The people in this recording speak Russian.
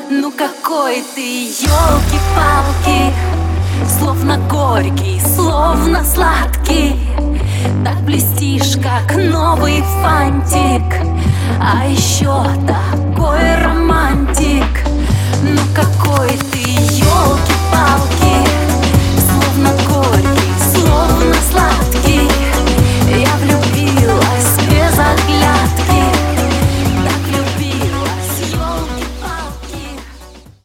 Ну какой ты, елки-палки, словно горький, словно сладкий. Так блестишь, как новый фантик, а еще такой романтик.